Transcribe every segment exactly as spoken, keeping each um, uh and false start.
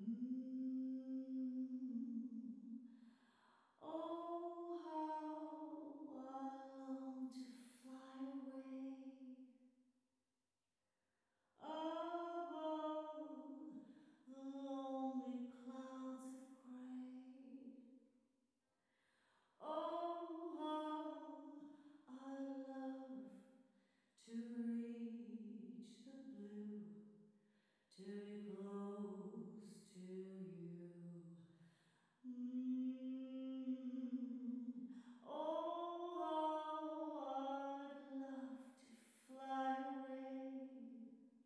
Mm. Oh, how I long to fly away above the lonely clouds of gray. Oh, how I love to reach the blue, to be close to you. Mm. Oh, how I'd love to fly away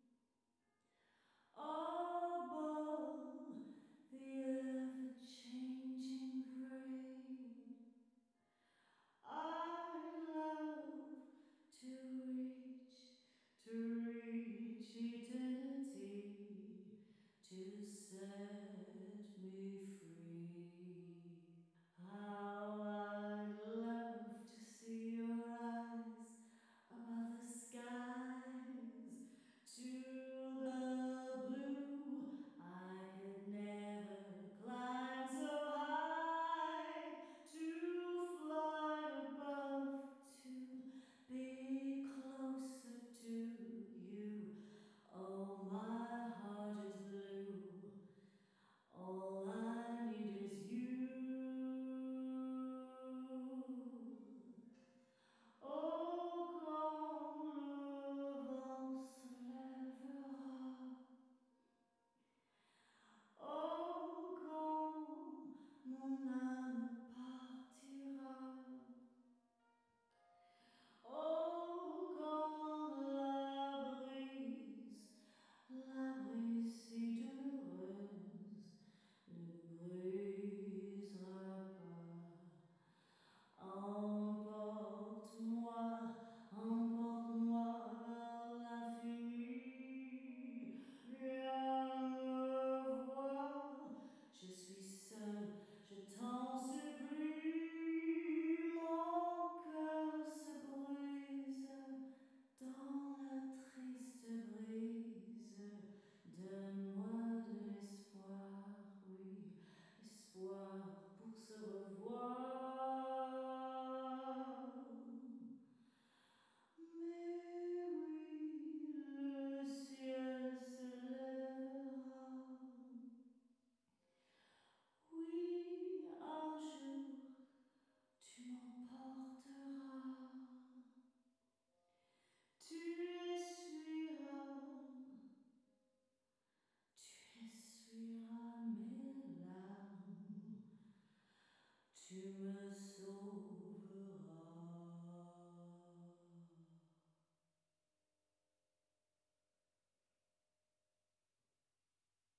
above the ever-changing gray. I'd love to reach, to reach eternity, to set